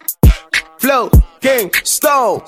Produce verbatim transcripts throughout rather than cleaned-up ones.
Flow, King, Stone.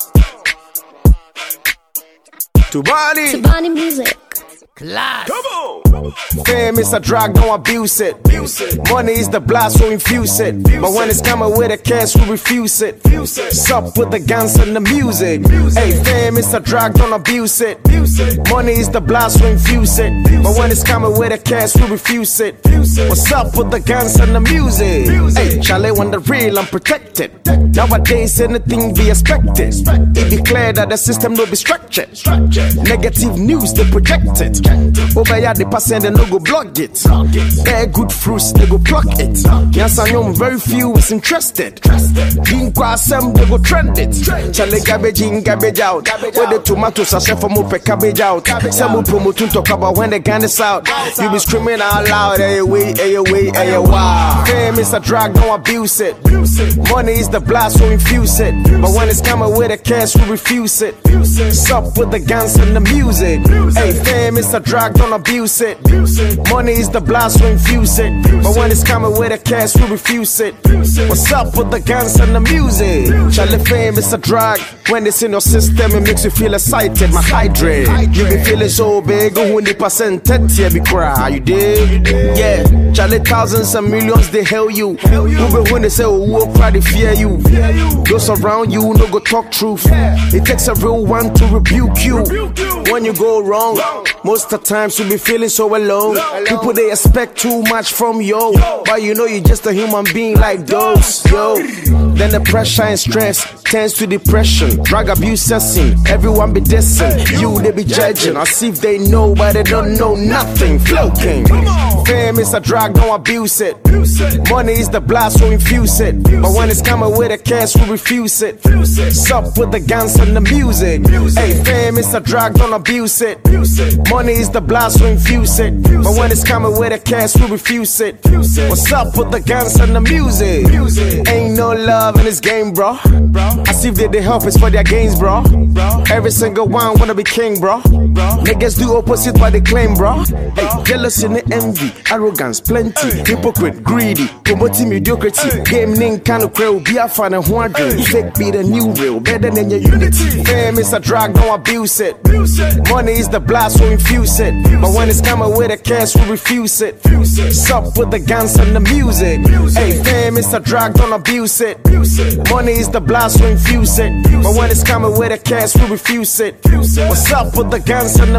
Tubani. Tubani music. Class. Come on. Fame is a drug, don't abuse it. Money is the blast, so infuse it. But when it's coming with a cash, we refuse it. Sup with the guns and the music. Hey, fame is a drug, don't abuse it. Money is the blast, so infuse it. But when it's coming with a cash, we refuse it. What's up with the guns and the music? Hey, Charlie, when the real, I'm protected. Nowadays, anything be expected. It be clear that the system will be structured. Negative news, they project it. Over here, the person, they no go block it. Bear good fruits, they go pluck it. Yes, I know very few is interested. Drink some, they go trend it. Charlie, garbage in, garbage out. Where the tomatoes are set for more cabbage out. Some will promote to talk about when the gun is out. You be screaming out loud, hey, away, hey, away, hey, wow. Fame is a drug, don't abuse it. Money is the blast, so infuse it. But when it's coming with a cash, we refuse it. Sup with the guns and the music. Hey, fame is a drug, don't abuse it. Money is the blast, so infuse it. But when it's coming with a cash, we refuse it. What's up with the guns and the music? Charlie, fame is a drug. When it's in your system, it makes you feel excited. My hydrate, you be feeling so big. one hundred percent here be cry, you dig? Yeah, Charlie, thousands and millions, they hail you. Who be when they say, oh, who cry, they fear you. Those around you, no go talk truth. It takes a real one to rebuke you. When you go wrong, most of the times you be feeling so alone. People, they expect too much from you, but you know you're just a human being like those, yo. Then the pressure and stress turns to depression. Drug abuse cessing, everyone be dissing. You, they be judging, as if they know, but they don't know nothing. Flow King. Fame is a drug, don't abuse it. Money is the blast, so infuse it. But when it's coming with a cash, we refuse it. Sup with the guns and the music. Hey, fame is a drug, don't abuse it. Money is the blast, so infuse it. But when it's coming with a cash, we refuse it. What's up with the guns and the music? Ain't no love in this game, bro. As if they, they help us for their gains, bro. Every single one wanna be king, bro. Niggas do opposite what they claim, bro. Hey, jealousy and envy, arrogance, plenty. Hypocrite, greedy, promoting mediocrity. Game name kind of crowd, be a fan of one dream. Fake be the new real, better than your unity. Fame is a drug, don't abuse it. Money is the blast, so infuse it. But when it's coming with a cash, we refuse it. Sup with the guns and the music. Hey, fame is a drug, don't abuse it. Money is the blast, so infuse it. But when it's coming with a cash, we refuse it. What's up with the guns and the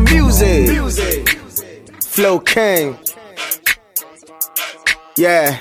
music? Flow King. Yeah.